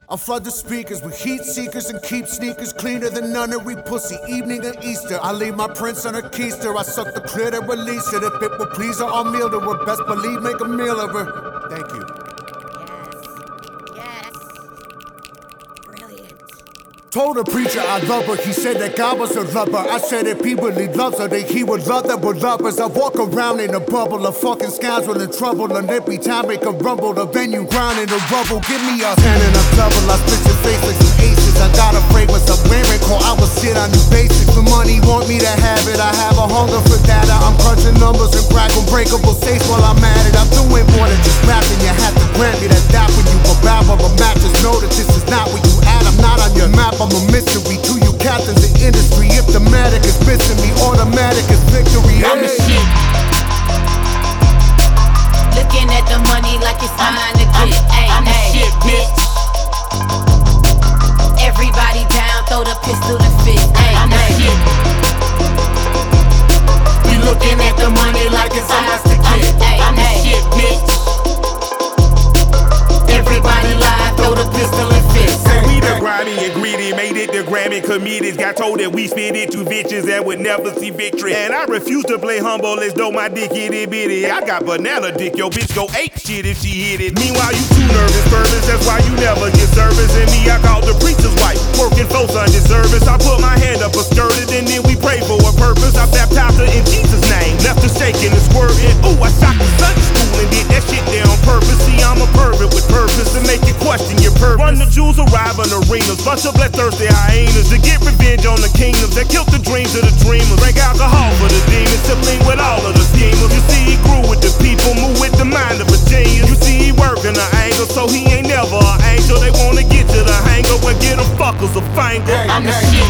I flood the speakers with heat seekers and keep sneakers cleaner than nunnery pussy. Evening of Easter, I leave my prints on a keister. I suck the clit and release it. If it will please her, I'll meal to her. Best believe, make a meal of her. Thank you. Yes. Brilliant. Told the preacher I love her, he said that God was a lover. I said if he really loves her, then he would love that we're lovers. I walk around in a bubble of fucking scoundrel in trouble. And every time make a rumble, the venue ground in the rubble. Give me a 10 and a double, I split your face like some aces. I got a fragrance I'm wearing, call I will sit on new basics. The money want me to have it, I have a hunger for data. I'm crunching numbers and crack unbreakable safes while I'm at it. I'm doing more than just rapping, you have to grant me that when you go babble a match. Just know that this is not where you at, I'm not on your map. I'm a mystery to you captains of industry. If the matic is missing me, automatic is victory. I'm the shit. Looking at the money like it's mine to get. I'm the shit, bitch. Everybody down, throw the pistol and fist. I'm the shit. You looking at the money like it's ours to get. I'm the shit, bitch. Everybody lie, throw the pistol and fist. We the grimy and greedy, made it the Grammy committees. Got told that we spit it to bitches that would never see victory. And I refuse to play humble as though my dick itty bitty. I got banana dick, your bitch go ape shit if she hit it. Meanwhile you too nervous, that's why you never get service. And me, I called the preacher's wife, working for Sunday service. I put my hand up a skirted and then we pray for a purpose. I baptized her in Jesus' name, left her shaking and squirting. Ooh, I shocked the Sunday school and did that shit there on purpose. See, I'm a pervert with purpose to make you question your purpose. Run the jewels, arrive in arenas, bunch of bloodthirsty hyenas to get revenge on the kingdoms that killed the dreams of the dreamers. Drink alcohol for the demons to blink with all of the schemers. You see, he grew with the people, move with the mind of a genius. You see, he working the angle, so he ain't never an angel. They wanna get to the hanger, but get them fuckers a finger. I'm the shit.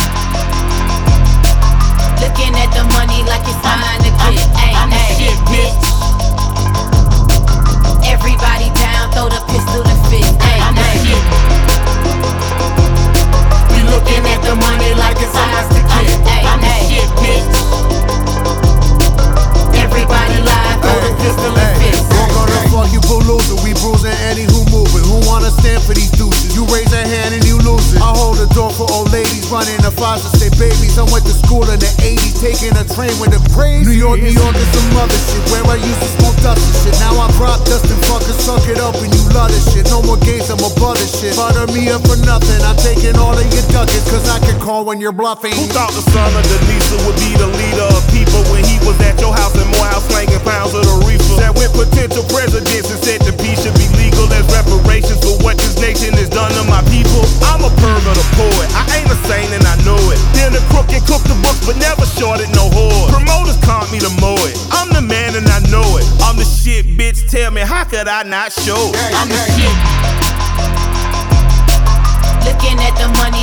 Looking at the money like it's mine to get. I'm the shit, bitch. Everybody down, throw the pistol and fist. I'm the shit. We looking at the money like it's ours to get. I'm the shit, bitch. Everybody lie, throw the pistol and fist. Won't gonna fuck you for losing. We bruising any who moving. Who wanna stand for these douches? You raise a hand and you lose it. I hold the door for old ladies running the foster state babies. I went to school in the 80s, taking a train with the crazy. New York is some other shit. Where I used to smoke dust and shit. Now I drop dust and fuckers suck it up and you love this shit. No more games, I'm a butter shit. Butter me up for nothing. I'm taking all of your ducats, cause I can call when you're bluffing. Who thought the son of Denisa would be the leader of people when he was at your house in Morehouse slanging pounds of the reefer? That with potential presidents and said the peace should be legal as reparations for what this nation has done to my people. I'm a pervert, a poet. I ain't a saint and I know it. Then a crook and cook the books but never shorted no whore. Promoters caught me to mow it. I'm the man and I know it. I'm the shit, bitch. Tell me, how could I not show it? I'm the shit. Looking at the money